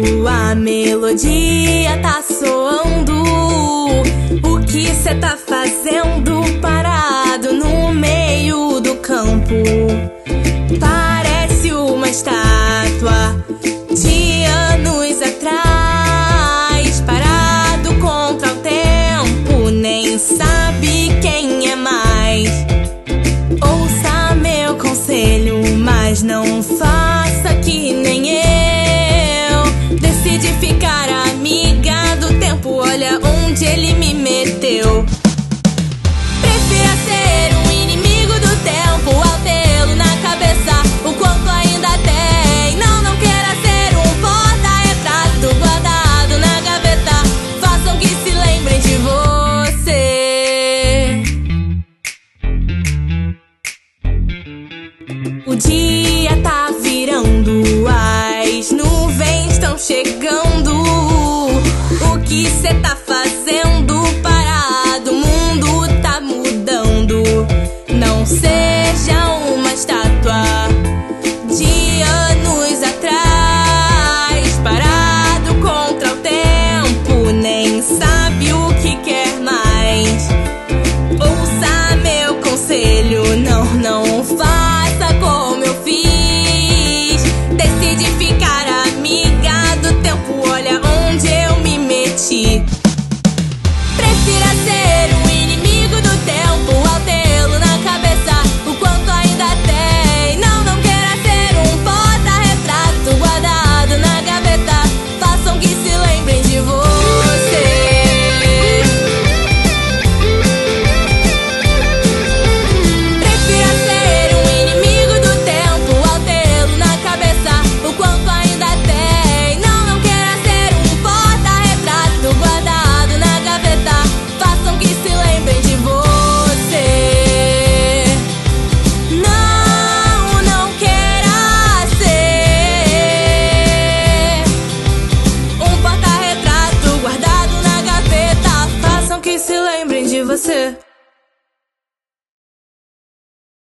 a melodia tá soando. O que cê tá fazendo parado no meio do campo? Parece uma estátua de anos atrás, parado contra o tempo, nem sabe quem é mais. Ouça meu conselho, mas não faça que nem eu. Decidi ficar amiga do tempo, olha onde ele me meteu. Prefiro ser um inimigo do tempo ao tê-lo na cabeça o quanto ainda tem. Não queira ser um porta-retrato guardado na gaveta. Façam que se lembrem de você. O dia tá virando, as nuvens estão chegando. O que cê tá fazendo parado? O mundo tá mudando. Não seja uma estátua de anos atrás, parado contra o tempo, nem sabe o que quer mais. Ouça meu conselho, não faça como eu fiz. Decidi ficar amiga do tempo, olha